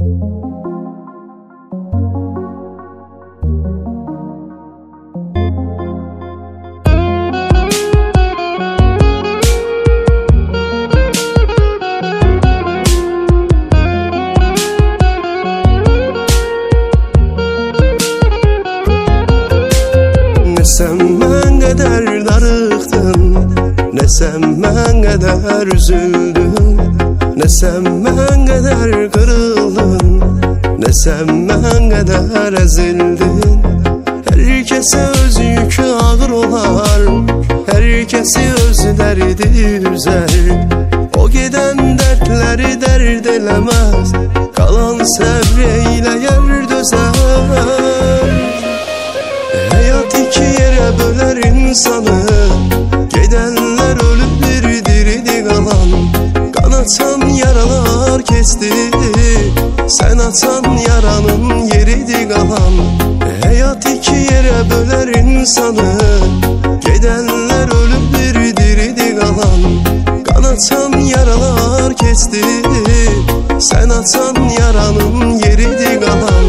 Ne sen mən qədər darıxdın, ne sen mən qədər üzüldün, ne sen mən qədər qırıldın, ne sen mən qədər əzildin. Hər kəsə öz yükü ağır olar, hər kəsi öz dərdi üzər. O gedən dərdləri dərd eləməz, qalan səbr eyləyər dözər. Hayat iki yere böler insanı, gidenler ölüp bir diridi kalan. Kan atan yaralar kesti, sen atan yaranın yeridi kalan. Hayat iki yere böler insanı, gidenler ölüp bir diridi kalan. Kan atan yaralar kesti, sen atan yaranın yeridi kalan.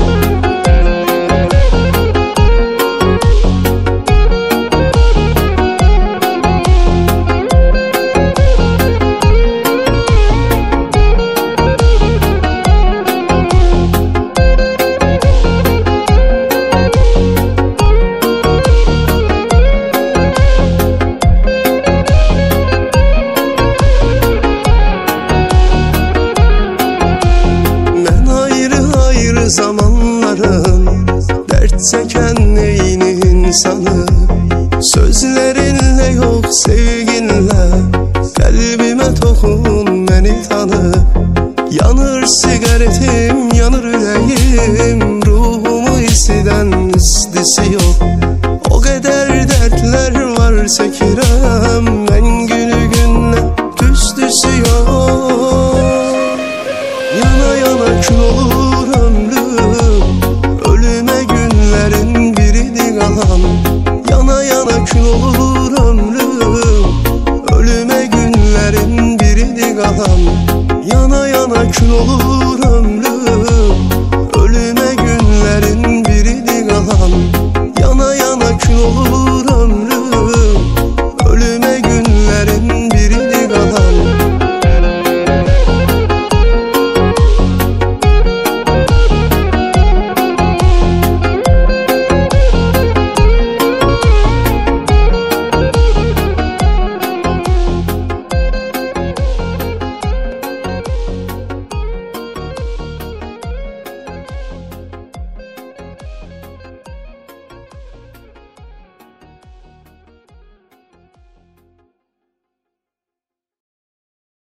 Zamanların dert çeken neyini insanı, sözlerinle yok sevginle kalbime dokun, beni tanı. Yanır sigaretim, yanır yüreğim, ruhumu hisseden istisi yok. O kadar dertler var çekirem, ben günü günle düstüsü yok. Yana yana kül olur ömrüm, ölüme günlerin biridi kalan. Yana yana kül olur ömrüm, ölüme günlerin biridi kalan. Yana yana kül olur